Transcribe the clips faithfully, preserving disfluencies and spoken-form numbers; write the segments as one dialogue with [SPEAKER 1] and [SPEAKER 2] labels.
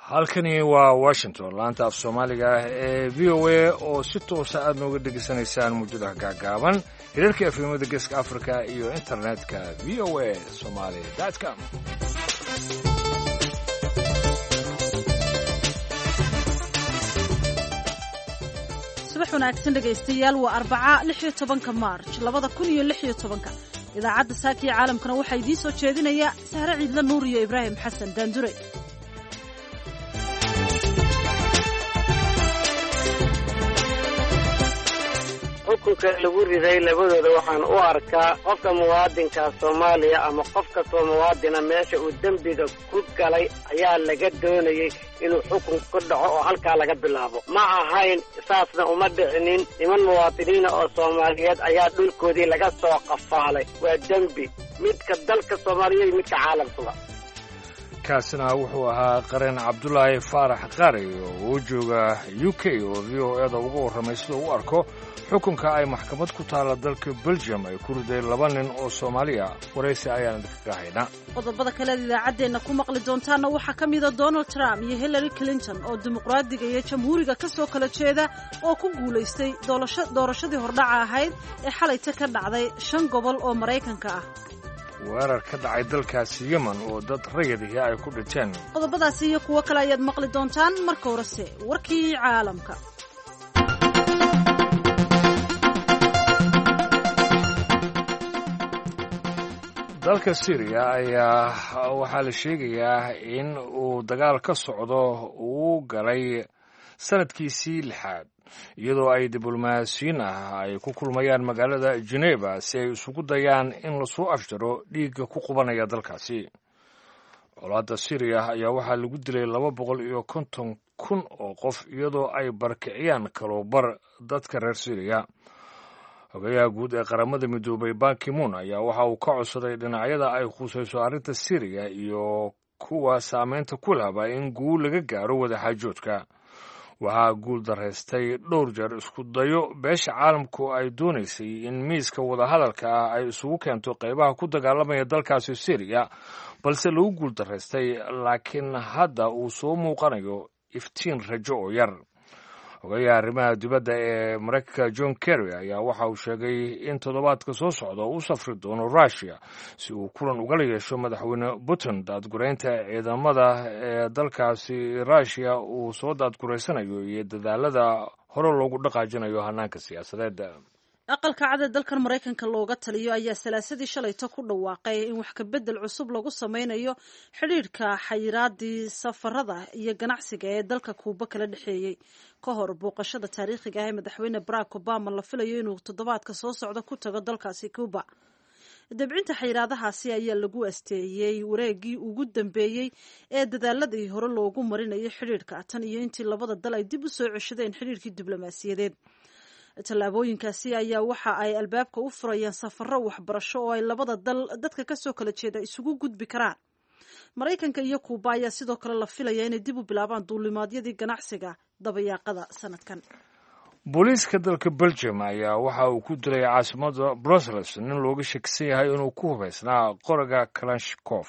[SPEAKER 1] halkani waa washington laanta af soomaaliga ah ee v o a oo si toosa aad nooga dhegaysanaysaan muujadaha gaagaaban hirarka efemada geeska africa iyo internetka v o a somaly com
[SPEAKER 2] subax wanaagsan dhegaystayaal waa arbaca lix iyo tobanka maarj labada kun iyo lix iyo tobanka idaacadda saakiya caalamkana waxaa idiin soo jeedinaya sahre ciidla nuur iyo ibraahim xasan daandure.
[SPEAKER 3] xukunka lagu riday labadooda waxaan u arkaa qofka muwaadinka Soomaaliya ama qof kastoo muwaadina meesha uu dembiga ku galay ayaa laga doonayay inuu xukun ku dhaco oo halkaa laga bilaabo ma ahayn saasna uma dhicinin niman muwaadiniina oo Soomaaliyeed ayaa dhulkoodii laga soo qafaalay waa dembi midka dalka Soomaaliya iyo midka caalamka.
[SPEAKER 1] kaasina wuxuu ahaa qareen cabdulaahi faarax qaari oo jooga U K oo v O A da uga warramay sida uu arko xukunka ay maxkamad ku taala dalka Belgium ay ku riday laba nin oo Soomaaliya waraysi ayaan idinka haynaa.
[SPEAKER 2] qodobada kale idaacaddeena ku maqli doontaana waxaa ka mid ah Donald Trump iyo Hillary Clinton oo dimuqraadiga iyo jamhuuriga ka soo kala jeeda oo ku guulaystay doorashadii hordhaca ahayd ee xalayta ka dhacday shan gobol oo Maraykanka ah.
[SPEAKER 1] weerar ka dhacay dalkaasi Yemen oo dad rayidihii ay ku dhinteen.
[SPEAKER 2] qodobadaasi iyo kuwo kale ayaad maqli doontaan marka horese warkii caalamka.
[SPEAKER 1] dalka Syria ayaa waxaa la sheegayaa in uu dagaal ka socdo uu galay sanadkiisii lixaad iyadoo ay diblomaasiyiin ah ay ku kulmayaan magaalada Geneva si ay isugu dayaan in la soo afjaro dhiigga ku qubanaya dalkaasi. colaadda Syria ayaa waxaa lagu dilay laba boqol iyo konton kun oo qof iyadoo ay barkiciyaan kaloobar dadka reer Syria. Hogayaha guud ee qaramada midoobay Ban Ki-moon ayaa waxa uu ka codsaday dhinacyada ay khusayso arrinta Syria iyo kuwa saameynta ku laba in guul laga gaaro wadaxaajoodka. waxaa guul daraystay dhowr jeer isku dayo beesha caalamku ay doonaysay in miiska wadahadalka ah ay isugu keento qaybaha ku dagaalamaya dalkaasi Syria balse lagu guul daraystay laakiin hadda uu soo muuqanayo iftiin rajo oo yar. hogayaha arrimaha dibadda ee Mareykanka John Kerry ayaa waxa uu sheegay in toddobaadka soo socda uu safri doono Russia si uu kulan ugala yeesho madaxweyne Putin daadguraynta ciidamada ee dalkaasi Russia uu soo daadguraysanayo iyo dadaalada hore loogu dhaqaajinayo hanaanka siyaasadeed.
[SPEAKER 2] aqalka cad ee dalkan Mareykanka looga taliyo ayaa salaasadii shalayta ku dhawaaqay in wax ka bedel cusub lagu sameynayo xiriirka xayiraadii safarada iyo ganacsiga ee dalka Kuuba kala dhaxeeyay ka hor booqashada taariikhiga ah ee madaxweyne Barack Obama la filayo inuu toddobaadka soo socda ku tago dalkaasi Kuuba. dabcinta xayiraadahaasi ayaa lagu asteeyay wareegii ugu dambeeyay ee dadaaladii hore loogu marinayo xiriirka tan iyo intii labada dal ay dib u soo ceshadeen xiriirkii diblomaasiyadeed. tallaabooyinkaasi ayaa waxa ay albaabka u furayaan safarro waxbarasho oo ay labada dal dadka ka soo kala jeeda isugu gudbi karaan. Mareykanka iyo Kuuba ayaa sidoo kale la filaya inay dib u bilaabaan duulimaadyadii ganacsiga dabayaaqada sanadkan.
[SPEAKER 1] booliiska dalka Belgium ayaa waxa uu ku dilay caasimadda Brussels nin looga shakisan yahay inuu ku hubaysnaa qoriga Kalashnikov.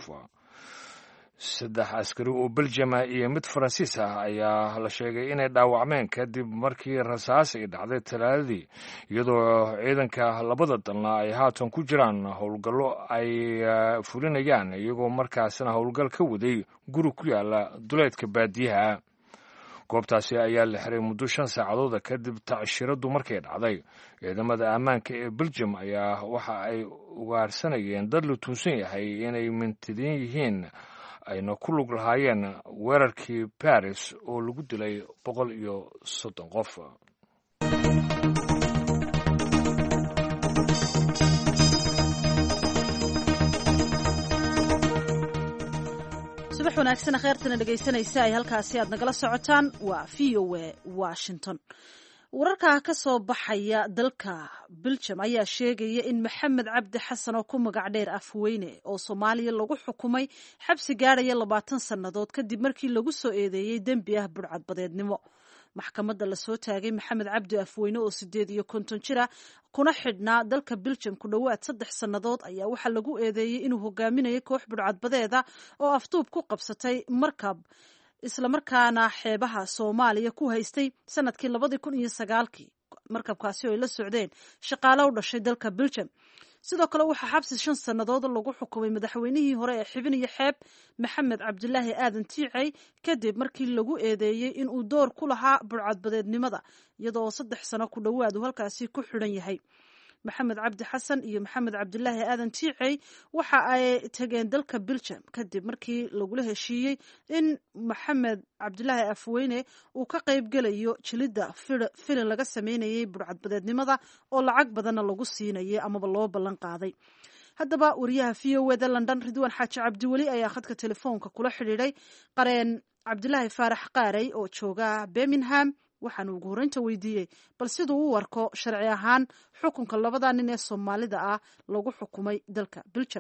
[SPEAKER 1] saddex askari oo Belgium iyo mid Faransiis ah ayaa la sheegay inay dhaawacmeen kadib markii rasaas ay dhacday Talaadadii iyadoo ciidanka labada dalna ay haatan ku jiraan howlgallo ay fulinayaan iyagoo markaasna howlgal ka waday guri ku yaala duleedka baadiyaha. goobtaasi ayaa la xiray muddo shan saacadood kadib tacshiradu markay dhacday. ciidamada ammaanka ee Belgium ayaa waxa ay ugaarsanayeen dad la tuunsan yahay inay mintidiin yihiin ayna ku lug lahaayeen weerarkii Paris oo lagu dilay boqol iyo soddon qof.
[SPEAKER 2] subax wanaagsan khayrtana dhegaysanaysa ay halkaasi aad nagala socotaan waa V O A Washington. wararka ka soo baxaya dalka Belgium ayaa sheegaya in Maxamed Cabdi Xasan oo ku magac dheer Afweyne oo Soomaaliya lagu xukumay xabsi gaaraya labaatan sannadood kadib markii lagu soo eedeeyay dembi ah burcadbadeednimo. maxkamadda la soo taagay Maxamed Cabdi Afweyne oo sideed iyo konton jira kuna xidhnaa dalka Belgium ku dhowaad saddex sannadood ayaa waxaa lagu eedeeyay inuu hogaaminayo koox burcadbadeeda oo afduub ku qabsatay markab islamarkaana xeebaha soomaaliya ku haystay sanadkii labadii kun iyo sagaalkii markabkaasi oo ay la socdeen shaqaale u dhashay dalka Belgium. sidoo kale waxaa xabsi shan sannadood lagu xukumay madaxweynihii hore ee xibin iyo xeeb maxamed cabdilaahi aadan tiicay kadib markii lagu eedeeyey in uu door ku lahaa burcadbadeednimada iyadoo saddex sano ku dhowaad uu halkaasi ku xidhan yahay. maxamed cabdi xasan iyo maxamed cabdilaahi aadan tiicay waxa ay tageen dalka Belgium kadib markii lagula heshiiyey in maxamed cabdilaahi afweyne uu ka qayb gelayo jilidda filin laga sameynayay burcadbadeednimada oo lacag badanna lagu siinayay amaba loo ballan qaaday. haddaba wariyaha v o eda London Ridwaan Xaaji Cabdiweli ayaa khadka telefoonka kula xidhiidhay qareen Cabdilaahi Faarax Qaarey oo jooga Birmingham waxaan ugu horeynta weydiiyey bal siduu u warko sharci ahaan xukunka labada nin ee Soomaalida ah lagu xukumay dalka Belgium.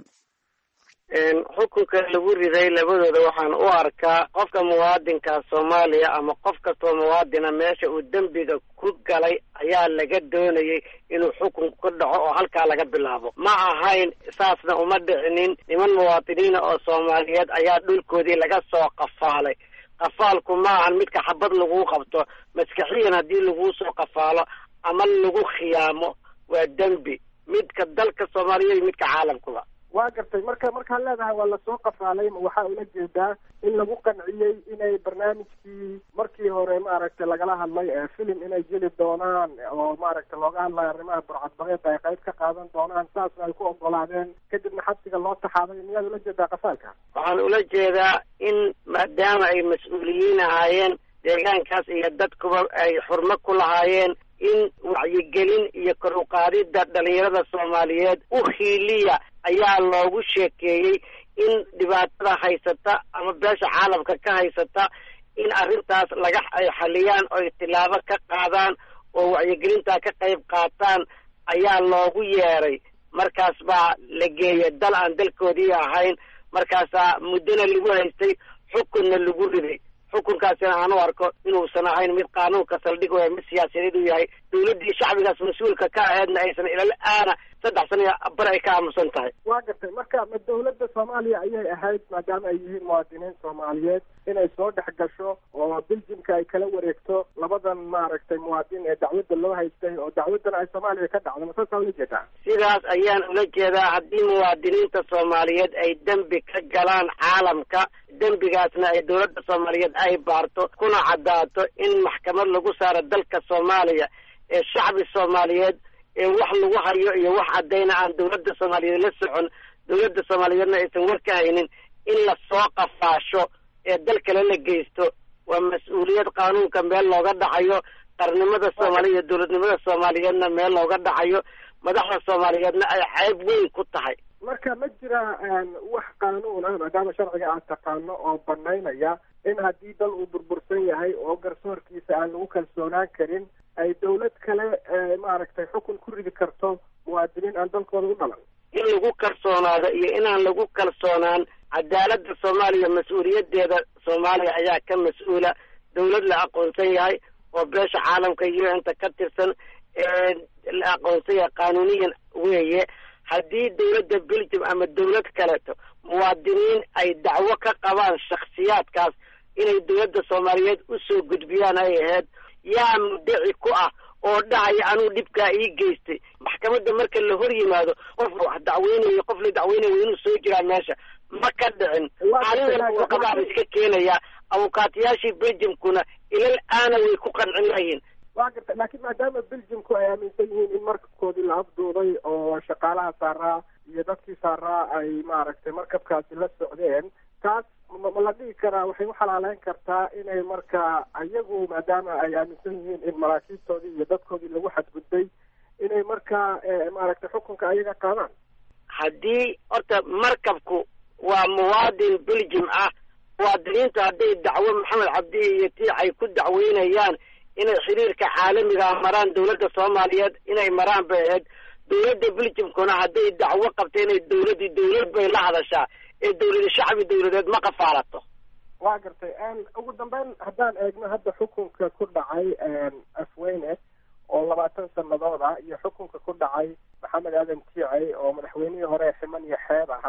[SPEAKER 3] xukunka lagu riday labadooda waxaan u arkaa qofka muwaadinka Soomaaliya ama qof kastoo muwaadina meesha uu dambiga ku galay ayaa laga doonayay inuu xukun ku dhaco oo halkaa laga bilaabo. ma ahayn saasna uma dhicinin. niman muwaadiniina oo Soomaaliyeed ayaa dhulkoodii laga soo qafaalay. qafaalku ma ahan midka xabad lagu qabto, maskaxiyan haddii lagu soo qafaalo ama lagu khiyaamo waa dembi, midka dalka Soomaaliya iyo midka caalamkuba.
[SPEAKER 4] waa gartay marka markaan leedahay waa lasoo qafaalay waxaa ula jeedaa in lagu qanciyey inay barnaamijkii markii hore maaragtay lagala hadlay ee filim inay jeli doonaan oo maaragtay looga hadlayo arrimaha burcadbadeeda ay qayb ka qaadan doonaan saasna ay ku ogolaadeen kadibna xabsiga loo taxaaday. miyaad ula jeedaa qafaalka?
[SPEAKER 3] waxaan ula jeedaa in maadaama ay mas-uuliyiin ahaayeen deegaankaas iyo dadkuba ay xurmo ku lahaayeen in wacyigelin iyo kor u qaadidda dhalinyarada Soomaaliyeed u hiiliya ayaa loogu sheekeeyey in dhibaatada haysata ama beesha caalamka ka haysata in arrintaas laga ay xaliyaan oo tilaabo ka qaadaan oo wacyigelinta ka qayb qaataan ayaa loogu yeeray. markaas baa la geeyay dal aan dalkoodii ahayn, markaasaa muddana lagu haystay, xukunna lagu riday. xukunkaasina aan u arko inuusan ahayn mid qaanuunka saldhig oo mid siyaasadeed u yahay. dawladdii shacbigaas mas-uulka ka ahaydna aysan ilaa aana saddex sano bar ay ka aamusan tahay.
[SPEAKER 4] waa gartay marka ma dawladda Soomaaliya ayay ahayd maadaama ay yihiin muwaadiniin Soomaaliyeed inay soo dhex gasho oo Belgiumka ay kala wareegto labadan maaragtay muwaadin ee dacwadda loo haystay oo dacwadan ay Soomaaliya ka dhacday. masaas ula jeedaa?
[SPEAKER 3] sidaas ayaan ula jeedaa. haddii muwaadiniinta Soomaaliyeed ay dembi ka galaan caalamka, dembigaasna ay dawladda Soomaaliyeed ay baarto kuna caddaato in maxkamad lagu saaro dalka Soomaaliya ee shacbi Soomaaliyeed ee wax lagu hayo iyo wax caddayna aan dawladda Soomaaliyeed la socon, dawladda Soomaaliyeedna aysan war ka haynin, in la soo qafaasho ee dal kale la geysto waa mas-uuliyad qaanuunka meel looga dhacayo. qarnimada Soomaaliya iyo dawladnimada Soomaaliyeedna meel looga dhacayo. madaxda Soomaaliyeedna ay cayb weyn ku tahay.
[SPEAKER 4] marka ma jira wax qaanuun ah maadaama sharciga aad taqaano oo banaynaya in haddii dal uu burbursan yahay oo garsoorkiisa aan lagu kalsoonaan karin ay dawlad kale maaragtay xukun ku ridi karto muwaadiniin aan dalkooda u dhalan?
[SPEAKER 3] in lagu kalsoonaado iyo inaan lagu kalsoonaan, cadaaladda Soomaaliya mas-uuliyadeeda Soomaaliya ayaa ka mas-uula. dawlad la aqoonsan yahay oo beesha caalamka U N ta ka tirsan ee la aqoonsan yahay qaanuuniyan weeye. haddii dawladda Belgium ama dawlad kaleeto muwaadiniin ay dacwo ka qabaan shakhsiyaadkaas inay dawladda Soomaaliyeed u soo gudbiyaan ay ahayd, yaa muddaci ku ah oo dhahaya anuu dhibkaa ii geystay. maxkamadda marka la hor yimaado qof wax dacweynayo qof la dacweynayo inuu soo jiraa meesha ma ka dhicin. aalinaqabaa iska keenaya. abukaatiyaashii Belgiumkuna ilal aana way ku qancin lahayiin.
[SPEAKER 4] waa garta laakiin maadaama Belgiumku ay aaminsan yihiin in markabkoodii la afduuday oo shaqaalaha saaraa iyo dadkii saaraa ay maaragtay markabkaasi la socdeen, taas ma la dhihi karaa waxay u xalaaleyn kartaa inay markaa iyagu maadaama ay aaminsan yihiin in maraakiibtoodii iyo dadkoodii lagu xadgudbay inay markaa maaragtay xukunka ayaga qaadaan?
[SPEAKER 3] haddii horta markabku waa muwaadin Belgium ah, muwaadiniinta hadday dacwo maxamed cabdi iyo tiicay ku dacweynayaan inay xiriirka caalamiga maraan dawladda Soomaaliyeed inay maraan bay ahayd. dawladda Belgiumkuna hadday dacwo qabto inay dawladii dawlad bay la hadashaa ee dawlada shacbi dawladeed ma qafaalato.
[SPEAKER 4] waa gartay ugu dambeyn haddaan eegno hadda xukunka ku dhacay afweyne oo labaatan sannadood ah iyo xukunka ku dhacay maxamed aadan tiicay oo madaxweynihii hore ximan iyo xeeb ahaa,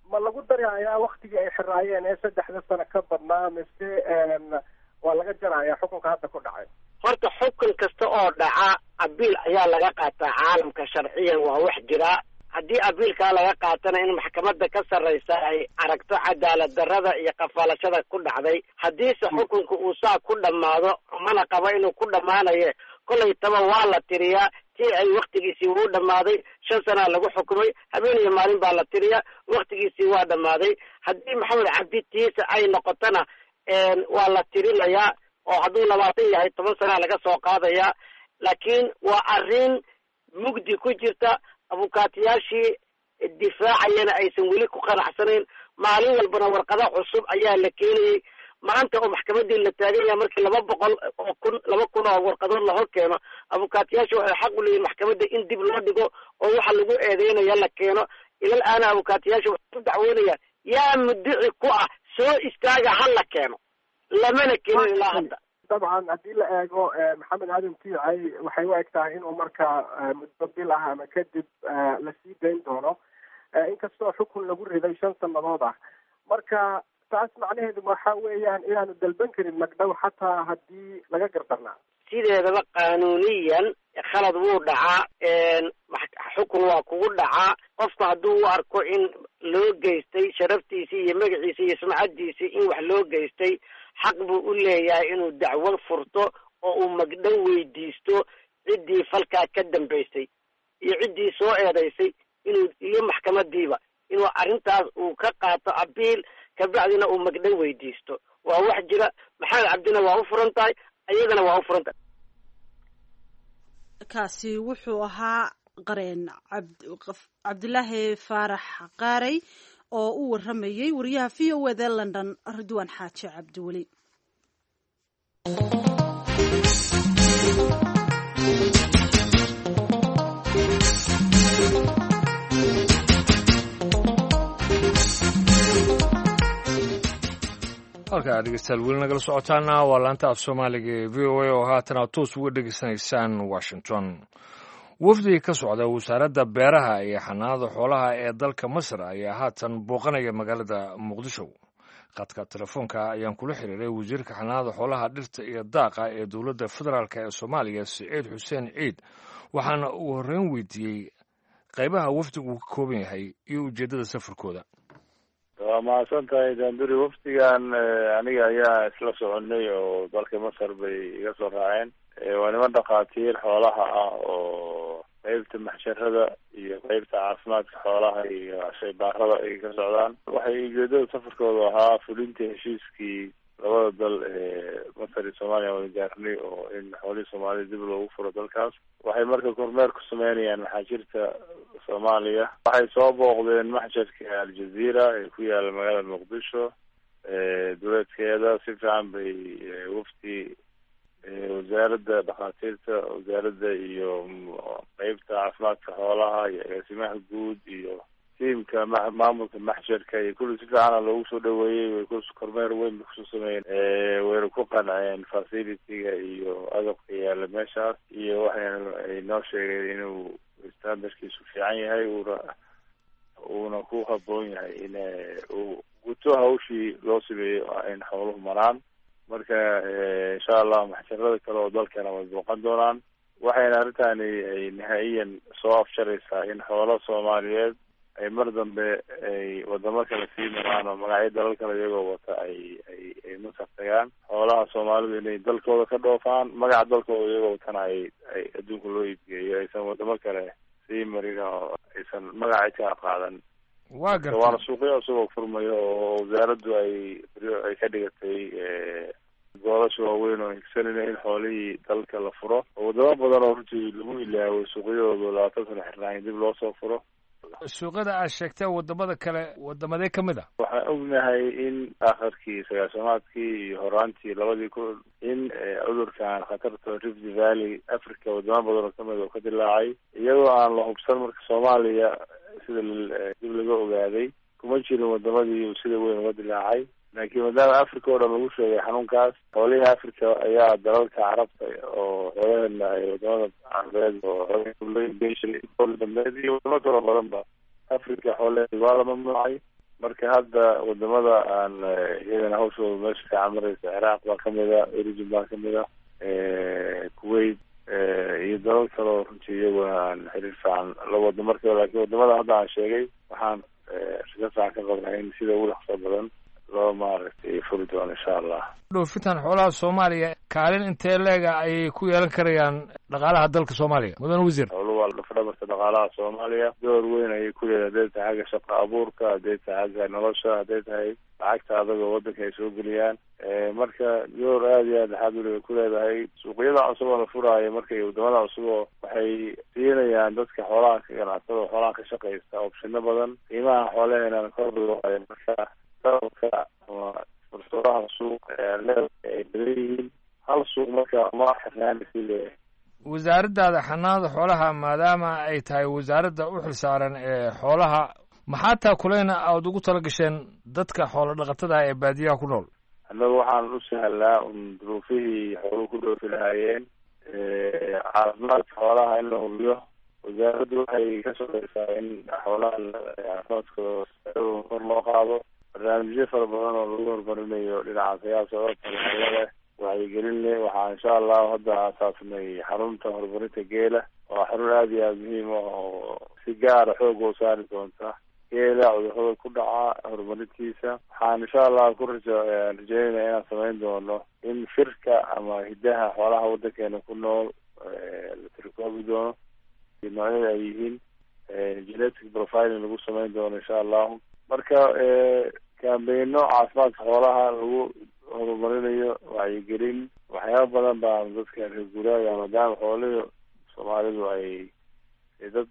[SPEAKER 4] ma lagu darayaa waktigii ay xiraayeen ee saddexda sano ka badnaa mise waa laga jarayaa xukunka hadda ku dhacay?
[SPEAKER 3] horta xukun kasta oo dhaca abiil ayaa laga qaataa caalamka sharciyan, waa wax jira. haddii abiilkaa laga qaatana in maxkamadda ka sarraysa ay aragto cadaalad darrada iyo qafaalashada ku dhacday, haddiise xukunka uu saa ku dhammaado mana qabo inuu ku dhammaanaye kollaytaba waa la tiriyaa tii ay waktigiisii uu dhammaaday. shan sanaa lagu xukumay, habeen iyo maalin baa la tiriyaa, waktigiisii waa dhammaaday. haddii maxamed cabdi tiisa ay noqotona waa la tirinayaa, oo hadduu labaatan yahay toban sanaa laga soo qaadayaa. laakiin waa arrin mugdi ku jirta, abukaatiyaashii difaacayana aysan weli ku qanacsanayn. maalin walbana warqado cusub ayaa la keenayay. maanta oo maxkamaddii la taagan yahay markii laba boqol oo kun laba kun oo warqadood la hor keeno, abukaatiyaasha waxay xaq u leeyihin maxkamadda in dib loo dhigo oo waxa lagu eedeynaya la keeno. ilal aana abukaatiyaasha waxay ku dacwoonayaan yaa muddici ku ah soo istaaga ha la keeno, lamana keenin ilaa hadda.
[SPEAKER 4] dabcan haddii la eego maxamed aadan tiicay waxay u eg tahay inuu markaa muddo bil ah ama kadib lasii dayn doono, inkastoo xukun lagu riday shan sannadood ah. marka taas macnaheedu waxa weeyaan inaanu dalban karin magdhow xataa haddii laga gardarnaa.
[SPEAKER 3] sideedaba qaanuuniyan khalad wuu dhacaa, xukun waa kugu dhacaa. qofku hadduu u arko in loo geystay sharaftiisii iyo magaciisii iyo sumcaddiisii in wax loo geystay, xaq buu u leeyahay inuu dacwo furto oo uu magdhow weydiisto ciddii falkaa ka dambaysay iyo ciddii soo eedaysay inuu iyo maxkamadiiba inuu arrintaas uu ka qaato abiil, kabacdina uu magdhow weydiisto. waa wax jira. maxamed cabdina waa u furan tahay, iyadana waa u furan tahay.
[SPEAKER 2] kaasi wuxuu ahaa qareen cabdilaahi faarax qaarey oo u waramayey wariyaha v o eda london ridwaan xaaji cabdiweli.
[SPEAKER 1] halkaa dhegeystayaal weli nagala socotaana waa laanta af soomaaliga ee v o a oo haatan aad toos uga dhegeysanaysaan washington. wafdi ka socda wasaaradda beeraha iyo xanaanada xoolaha ee dalka masar ayaa haatan booqanaya magaalada muqdisho. khadka telefoonka ayaan kula xiriiray wasiirka xanaanada xoolaha, dhirta iyo daaqa ee dowladda federaalk ee soomaaliya siciid xuseen ciid, waxaana uu horreyn weydiiyey qaybaha wafdigu ka kooban yahay iyo ujeeddada safarkooda.
[SPEAKER 5] waa mahadsan tahay daanduri. wafdigan aniga ayaa isla soconay oo dalka masar bay iga soo raaceen. waa niman dhakhaatiir xoolaha ah oo qeybta maxsharada iyo qeybta caafimaadka xoolaha iyo shaybaarada ay ka socdaan. waxay ujeedada safarkooda ahaa fulinta heshiiskii labada dal ee masar iyo soomaaliya wada gaarnay oo in xoolihii soomaalida dib loogu furo dalkaas. waxay marka kormeer ku sameynayaan maxaajirta soomaaliya. waxay soo booqdeen maxjarka aljazeera ee ku yaala magaalada muqdisho duleedkeeda. si fiican bay wafdi wasaaradda dhakhaatiirta, wasaaradda iyo qeybta caafimaadka xoolaha iyo agaasimaha guud iyo tiimka maamulka maxjarka iyo kulli si fiicana loogu soo dhaweeyey. way ku kormeer weyn bay kusoo sameeyeen, wayna ku qanceen facility-ga iyo agabka yaala meeshaas, iyo waxayna ay noo sheegeen inuu standardkiisu fiican yahay, uuna uuna ku haboon yahay in uu guto hawshii loo sameeyo in xooluhu maraan. marka insha allah maxjarada kale oo dalkana way booqan doonaan. waxayna arrintani ay nihaa'iyan soo afjaraysaa in xoolo soomaaliyeed ay mar dambe ay wadamo kale sii maraan oo magacyo dalal kale iyagoo wata ay ay ay masar tagaan. xoolaha soomaalidu inay dalkooda ka dhoofaan, magaca dalkooda iyagoo watana ay ay adduunka loo iibgeeyo, aysan wadamo kale sii marin oo aysan magaca ka qaadan.
[SPEAKER 1] waa gartay.
[SPEAKER 5] waana suuqyo isagoo furmayo oo wasaaraddu ay ay ka dhigatay goolasha waaweyn oo higsanayna in xoolihii dalka la furo oo wadamo badan oo runtii lagu ilaaway suuqyadooda labaatan sano xirnaayn dib loo soo furo.
[SPEAKER 1] suuqyada aad sheegtee wadamada kale wadamadee ka mid ah?
[SPEAKER 5] waxaan ognahay in akhirkii sagaashamaadkii iyo horaantii labadii kun in cudurkan khatarta Rift Valley Africa wadamo badan oo kamid oo ka dilaacay, iyadoo aan la hubsan marka Soomaaliya sida dib laga ogaaday kuma jirin wadamadii sida weyn uga dilaacay. laakiin maadaama Africa oo dhan lagu sheegay xanuunkaas, xoolihii Africa ayaa dalalka carabta oo xoolaheena ay wadamada carabeed oo xoolaheeda iyo wadamo kale badanba Africa xoolaheeda waa la mamnuucay. marka hadda wadamada aan iyagana hawshooda meesha fiican mareysa ciraaq baa kamid a, origin baa kamid a, kuwait iyo dalal kale oo runtii iyaguna aan xiriir fiican la wado marka. laakiin wadamada hadda aan sheegay waxaan shaka fiican ka qabnaa in sida ugu dhaqso badan loo maaragtay furi doono insha allah.
[SPEAKER 1] dhoofintan xoolaha soomaaliya kaalin intee leega ayay ku yeelan karayaan dhaqaalaha dalka soomaaliya mudane wasiir?
[SPEAKER 5] xooluhu waa lafdhabarta dhaqaalaha soomaaliya, door weyn ayay ku leedahay hadday tahay xagga shaqa abuurka, hadday tahay xagga nolosha, hadday tahay lacagta adagoo wadanka ay soo geliyaan. marka door aada iyo aad axaad weli bay ku leedahay. suuqyada cusub oo la furaayo marka iyo wadamada cusub oo waxay siinayaan dadka xoolaha ka ganacsada oo xoolaha ka shaqaysta opshino badan, qiimaha xoolaheenana kor looayo marka dalka ama fursadaha suuq leeda ay badan yihiin. hal suuq marka ma xirnaanaysa leeyahay.
[SPEAKER 1] wasaaraddaada xanaanada xoolaha maadaama ay tahay wasaaradda u xilsaaran ee xoolaha, maxaa taakuleyna aada ugu tala gasheen dadka xoolo dhaqatada ee baadiyaha ku nool?
[SPEAKER 5] annaga waxaan u sahlaa un duruufihii xooluhu ku dhoofi lahaayeen, caafimaadka xoolaha in la hubiyo. wasaaraddu waxay ka shaqeysaa in xoolaha caafimaadkooda kor loo qaado. barnaamijyo fara badan oo lagu horumarinayo dhinaca siyaasada talaalada wacyigelin leh. waxaa insha allahu hadda aasaasnay xarunta horumarinta geela, waa xarun aada iyo aada muhiim ah oo si gaara xoog oo saari doonta geela cudurrada ku dhaca horumarintiisa. waxaan insha allah ku raja rajeynaya inaan samayn doono in firka ama hidaha xoolaha wadankeena ku nool la tirkoobi doono noocyada ay yihiin, genetic profiling lagu samayn doono insha allahu. marka kambayno caafimaadka xoolaha lagu horumarinayo, wacyigelin, waxyaaba badan baa dadka reer guuraaga maadaama xoolihii soomaalidu ay dad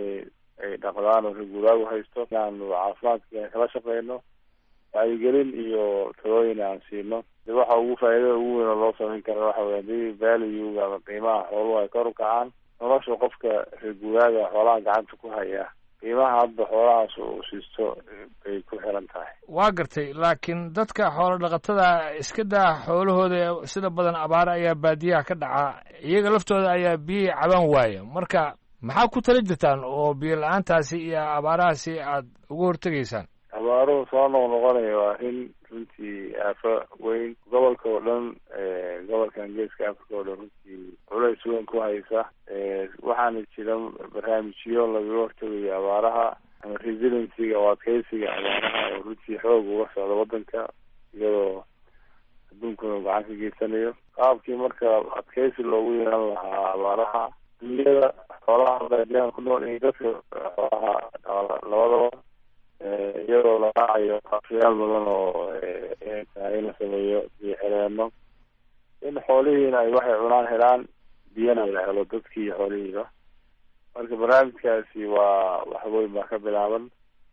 [SPEAKER 5] ay dhaqdaan oo reer guuraagu haysto, inaanu caafimaadka kala shaqeyno, wacyigelin iyo talooyin aan siino. de waxa ugu faa'iidada ugu weyn oo loo samayn kara waxa wey hadii value ama qiimaha xooluhu ay kor u kacaan, nolosha qofka reer guuraaga xoolaha gacanta ku haya qiimaha hadda xoolahaas uu siisto bay ku xiran tahay.
[SPEAKER 1] waa gartay, laakiin dadka xoolo dhaqatada iska daa xoolahooda sida badan abaara ayaa baadiyaha ka dhaca, iyaga laftooda ayaa biyihii cabaan waaya. marka maxaa ku tala jirtaan oo biyo la-aantaasi iyo abaarahaasi aada uga hortegaysaan?
[SPEAKER 5] abaaruhu soo noqnoqonaya waa in runtii aafo weyn gobolka oo dhan, gobolkan geeska africa oo dhan runtii culays weyn ku haysa. waxaana jira barnaamijyo lagaga hortegayo abaaraha ama resiliencyga oo adkeysiga abaaraha oo runtii xoog uga socda wadanka, iyadoo adduunkuna gacan ka geysanayo qaabkii marka adkeysi loogu yeelan lahaa abaaraha. dunyada xoolaha baadiyaha ku nool iyo dadka xoolaha labadaba, iyadoo la raacayo qaabshayaal badan oo tahay in la sameeyo biyo xireeno, in xoolihiina ay waxay cunaan helaan, biyana la helo dadkii iyo xoolihiiba. marka barnaamijkaasi waa wax weyn baa ka bilaaban.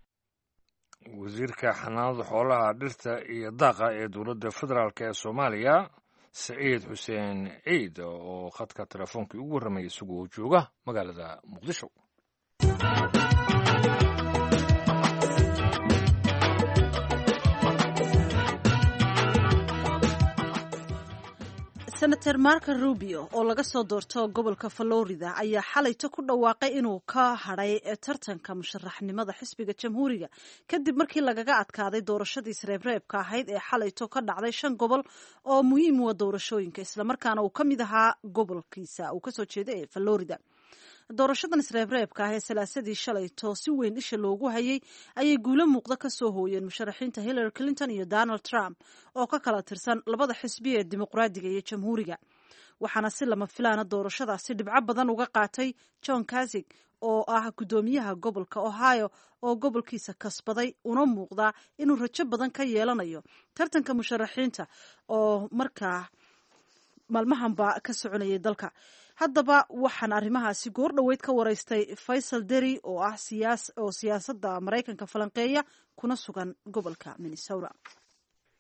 [SPEAKER 1] wasiirka xanaanada xoolaha, dhirta iyo daaqa ee dowladda federaalk ee soomaaliya saciid xuseen ciid oo khadka telefoonkai ugu warramaya isagoo jooga magaalada muqdisho.
[SPEAKER 2] senator marco rubio oo laga soo doorto gobolka florida ayaa xalayto ku dhawaaqay inuu ka hadhay tartanka musharaxnimada xisbiga jamhuuriga kadib markii lagaga adkaaday doorashadii isreebreebka ahayd ee xalayto ka dhacday shan gobol oo muhiim u ah doorashooyinka, islamarkaana uu ka mid ahaa gobolkiisa uu kasoo jeeda ee florida. doorashadan isreebreebka ah ee salaasadii shalayto si weyn isha loogu hayay ayay guulo muuqda ka soo hooyeen musharaxiinta Hillary Clinton iyo Donald Trump oo ka kala tirsan labada xisbi ee dimuqraadiga iyo jamhuuriga. waxaana si lama filaana doorashadaasi dhibco badan uga qaatay John Kasich oo ah gudoomiyaha gobolka Ohio oo gobolkiisa kasbaday una muuqda inuu rajo badan ka yeelanayo tartanka musharaxiinta oo markaa maalmahanba ka soconayay dalka. haddaba waxaan arrimahaasi goor dhoweyd ka waraystay Faysal Deri oo ah siyaas oo siyaasadda Maraykanka falanqeeya kuna sugan gobolka Minnesota.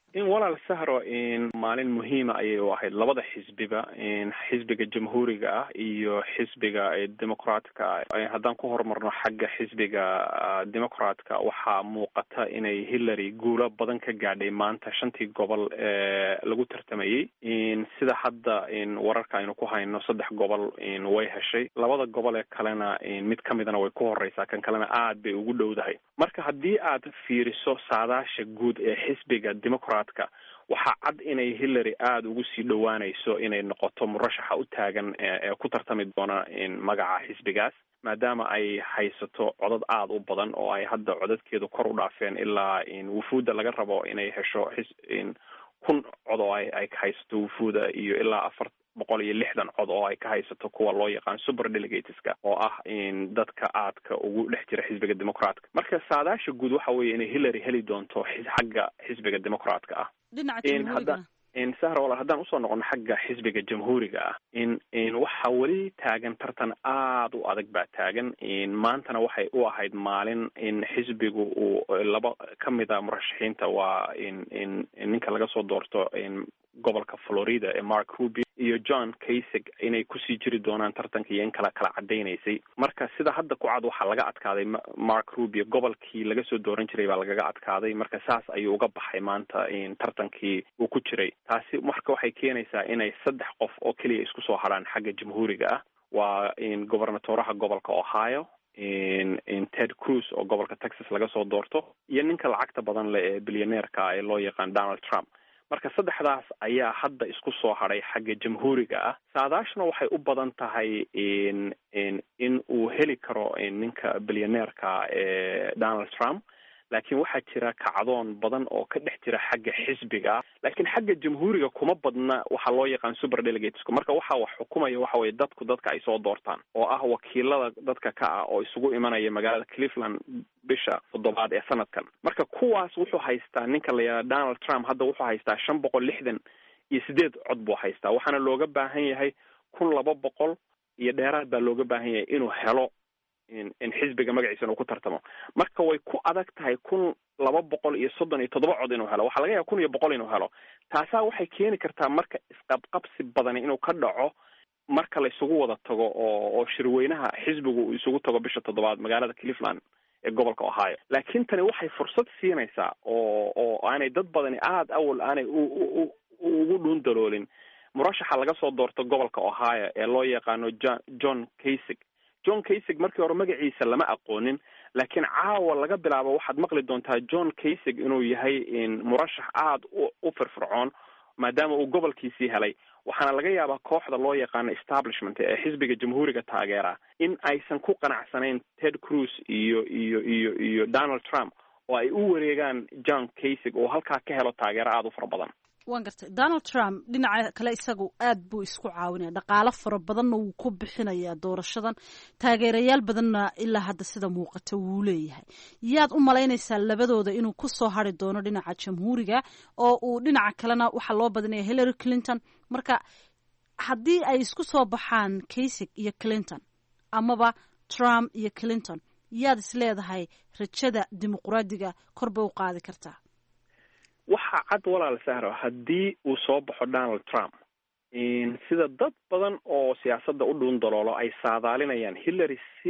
[SPEAKER 6] in walaal sahro in maalin muhiima ayay u ahayd labada xisbiba in xisbiga jamhuuriga ah iyo xisbiga dimuqraatka haddaan ku horumarno xagga xisbiga dimuqraatka waxaa muuqata inay Hillary guulo badan ka gaadhay maanta shantii gobol ee lagu tartamayay in sida hadda in wararka aynu ku hayno saddex gobol in way heshay labada gobol ee kalena in mid kamidana way ku horeysaa kan kalena aad bay ugu dhowdahay marka haddii aad fiiriso saadaasha guud ee xisbiga dimuqraat waxaa cad inay Hillary aada ugu sii dhowaanayso inay noqoto murashaxa u taagan ee ku tartami doona in magaca xisbigaas maadaama ay haysato codad aada u badan oo ay hadda codadkeedu kor u dhaafeen ilaa in wufuudda laga rabo inay hesho in kun cod oo ay ay ka haysato wufuuda iyo ilaa afar boqol iyo lixdan cod oo ay ka haysato kuwa loo yaqaan super delegateska oo ah in dadka aadka ugu dhex jira xisbiga dimuqraatka marka saadaasha guud waxa weeye inay Hillary heli doonto xagga xisbiga dimuqraatka ah
[SPEAKER 2] dhinaca
[SPEAKER 6] in sahra walaal haddaan usoo noqono xagga xisbiga jamhuuriga ah in in waxa weli taagan tartan aada u adag baa taagan in maantana waxay u ahayd maalin in xisbigu uu laba ka mid a murashaxiinta waa in in ninka laga soo doorto in gobolka Florida ee Mark Rubio iyo John Kasich inay kusii jiri doonaan tartanka iyo in kala kala cadaynaysay marka sida hadda ku cad waxaa laga adkaaday Mark Rubio gobolkii laga soo dooran jiray baa lagaga adkaaday marka saas ayuu uga baxay maanta in tartankii uu ku jiray taasi marka waxay keenaysaa inay saddex qof oo keliya isku soo haraan xagga jamhuuriga ah waa in gobernatoraha gobolka Ohio in in Ted Cruz oo gobolka Texas laga soo doorto iyo ninka lacagta badan leh ee bilyaneerka ee loo yaqaan Donald Trump marka saddexdaas ayaa hadda isku soo haray xagga jamhuuriga ah saadaashna waxay u badan tahay in in in uu heli karo ninka bilyaneerka ee Donald Trump laakiin waxaa jira kacdoon badan oo ka dhex jira xagga xisbiga laakiin xagga jamhuuriga kuma badna waxa loo yaqaan super delegates marka waxa wax xukumaya waxa way dadku dadka ay soo doortaan oo ah wakiilada dadka ka ah oo isugu imanaya magaalada Cleveland bisha toddobaad ee sanadkan marka kuwaas wuxuu haystaa ninka la yiraahdo Donald Trump hadda wuxuu haystaa shan boqol lixdan iyo sideed cod buu haystaa waxaana looga baahan yahay kun laba boqol iyo dheeraad baa looga baahan yahay inuu helo in in xisbiga magaciisa uu ku tartamo marka way ku adag tahay kun laba boqol iyo soddon iyo toddoba cod inuu helo waxa laga yaabaa kun iyo boqol inuu helo taasaa waxay keeni kartaa marka isqabqabsi badan inuu ka dhaco marka la isugu wada tago oo oo shirweynaha xisbigu uu isugu tago bisha toddobaad magaalada Cleveland ee gobolka Ohio laakiin tani waxay fursad siinaysaa oo oo aanay dad badani aad awal aanay ugu dhun daloolin murashaxa laga soo doorto gobolka Ohio ee loo yaqaano John Kasich John Kasich markii hore magaciisa lama aqoonin laakiin caawa laga bilaabo waxaad maqli doontaa John Kasich inuu yahay in murashax aad u firfircoon maadaama uu gobolkiisii helay waxaana laga yaabaa kooxda loo yaqaan establishment ee xisbiga jamhuuriga taageera in aysan ku qanacsanayn Ted Cruz iyo iyo iyo iyo Donald Trump oo ay u wareegaan John Kasich oo halkaa ka helo taageero aad u fara badan
[SPEAKER 2] waan gartay Donald Trump dhinaca kale isagu aad buu isku caawinaya dhaqaale fara badanna wuu ku bixinayaa doorashadan taageerayaal badanna ilaa hadda sida muuqata wuu leeyahay yaad u malaynaysaa labadooda inuu ku soo hari doono dhinaca jamhuuriga oo uu dhinaca kalena waxa loo badinaya Hillary Clinton marka haddii ay isku soo baxaan Kasich iyo Clinton amaba Trump iyo Clinton yaad is leedahay rajada dimuqraadiga kor bay u qaadi kartaa
[SPEAKER 6] waxa cad walaal sahro haddii uu soo baxo Donald Trump in sida dad badan oo siyaasadda u dhuun daloolo ay saadaalinayaan Hillary si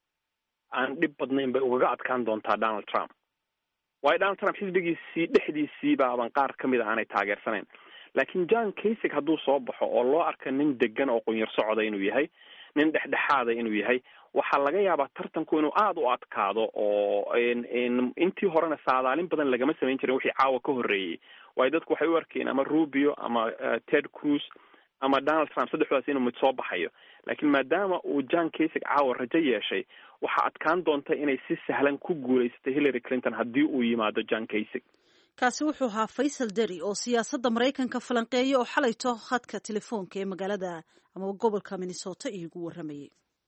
[SPEAKER 6] aan dhib badnayn bay uga adkaan doontaa Donald Trump waayo Donald Trump xisbigiisii dhexdiisii baaban qaar ka mid ah aanay taageersanayn laakiin John Kasich hadduu soo baxo oo loo arka nin degan oo qunyar socda inuu yahay nin dhexdhexaada inuu yahay waxaa laga yaabaa tartanku inuu aada u adkaado oo intii horena saadaalin badan lagama samayn jirin wixii caawa ka horreeyey waayo dadku waxay u arkeen ama Rubio ama Ted Cruz ama Donald Trump saddexdaas inuu mid soo baxayo laakiin maadaama uu John Kasich caawa rajo yeeshay waxaa adkaan doonta inay si sahlan ku guulaysatay Hillary Clinton haddii uu yimaado John Kasich
[SPEAKER 2] kaasi wuxuu ahaa Faisal Deri oo siyaasadda Mareykanka falanqeeya oo xalayto khadka telefoonka ee magaalada ama gobolka Minnesota iigu waramayay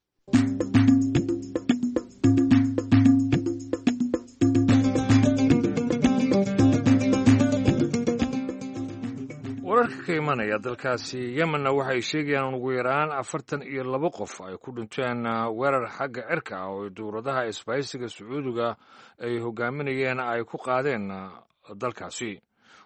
[SPEAKER 1] wararka ka imanaya dalkaasi yemenna waxay sheegayaan ugu yaraan afartan iyo laba qof ay ku dhinteen weerar xagga cirka ah oo dowladaha isbahaysiga sacuudiga ay hogaaminayeen ay ku qaadeen dalkaasi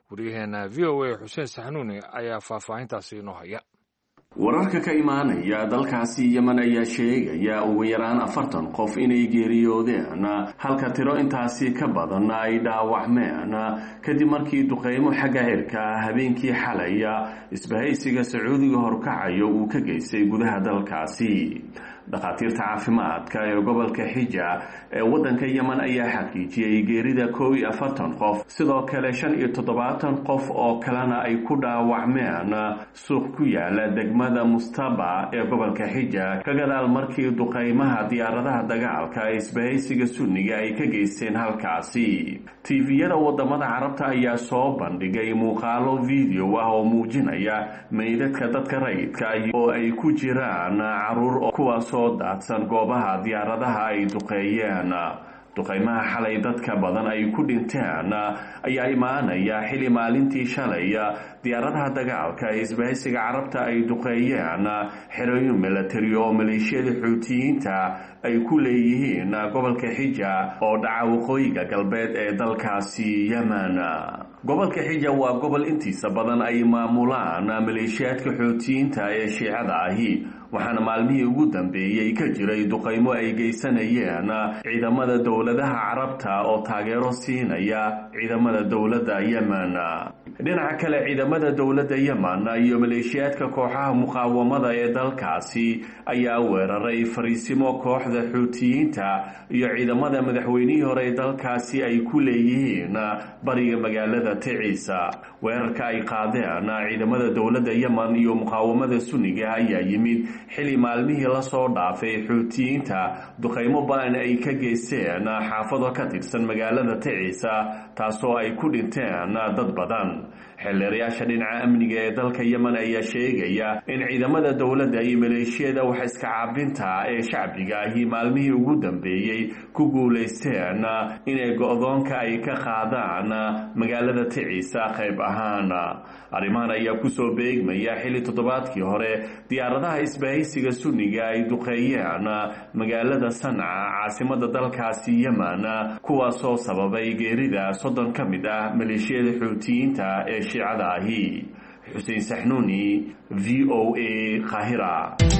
[SPEAKER 1] waryaheena v o a xuseen saxnuuni ayaa faahfaahintaasi inoo haya.
[SPEAKER 7] wararka ka imaanaya dalkaasi Yemen ayaa sheegaya ugu yaraan afartan qof inay geeriyoodeen halka tiro intaasi ka badan ay dhaawacmeen kadib markii duqeymo xagga cirka habeenkii xalay isbahaysiga Sacuudiga horkacayo uu ka geystay gudaha dalkaasi. dhakhaatiirta caafimaadka ee gobolka Xija ee wadanka Yemen ayaa xaqiijiyay geerida kow iyo afartan qof, sidoo kale shan iyo toddobaatan qof oo kalena ay ku dhaawacmeen suuq ku yaala degmada Mustaba ee gobolka Xija ka gadaal markii duqeymaha diyaaradaha dagaalka ee isbahaysiga Sunniga ay ka geysteen halkaasi. tiiviyada wadamada Carabta ayaa soo bandhigay muuqaalo video ah oo muujinaya meydadka dadka rayidka ah oo ay ku jiraan caruur oo kuwaas oo daadsan goobaha diyaaradaha ay duqeeyeen. duqeymaha xalay dadka badan ay ku dhinteen ayaa imaanaya xili maalintii shalay diyaaradaha dagaalka ee isbahaysiga Carabta ay duqeeyeen xerooyin military oo maleeshiyada Xuutiyiinta ay ku leeyihiin gobolka Xija oo dhaca waqooyiga galbeed ee dalkaasi Yemen. gobolka Xija waa gobol intiisa badan ay maamulaan maleeshiyadka Xuutiyiinta ee Shiicada ahi, waxaana maalmihii ugu dambeeyay ka jiray duqeymo ay geysanayeen ciidamada dowladaha Carabta oo taageero siinaya ciidamada dowladda Yemen. dhinaca kale ciidamada dowladda Yemen iyo maleeshiyadka kooxaha muqaawamada ee dalkaasi ayaa weeraray fariisimo kooxda Xuutiyiinta iyo ciidamada madaxweynihii hore ee dalkaasi ay ku leeyihiin bariga magaalada Ticiisa. weerarka ay qaadeen ciidamada dowladda Yemen iyo muqaawamada Sunniga ayaa yimid xili maalmihii la soo dhaafay Xuutiyiinta duqeymo baan ay ka geysteen xaafado ka tirsan magaalada Ticiisa taasoo ay ku dhinteen dad badan. xeelleerayaasha dhinaca amniga ee dalka Yemen ayaa sheegaya in ciidamada dowladda iyo maleeshiyada wax iska caabinta ee shacbiga ahi maalmihii ugu dambeeyay ku guuleysteen inay go'doonka ay ka qaadaan magaalada Ticiisa qayb ahaan. arrimahan ayaa kusoo beegmaya xili toddobaadkii hore diyaaradaha isbahaysiga Sunniga ay duqeeyeen magaalada Sanca caasimada dalkaasi Yemen, kuwaasoo sababay geerida soddon ka mid ah maleeshiyada Xuutiyiinta ee Shiicada ahi. Xuseen Saxnuuni, V O A, Qaahira.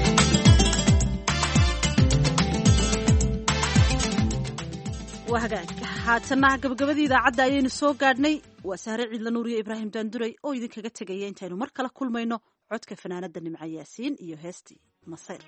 [SPEAKER 2] waa hagaag haatana gabagabadii idaacadda ayaynu soo gaadhnay. waa Sahre Ciidla Nuur iyo Ibraahim Daanduray oo idinkaga tegaya intaynu mar kale kulmayno codka fanaanada Nimco Yaasiin iyo heestii Masayr.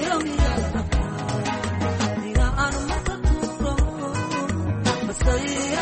[SPEAKER 8] Say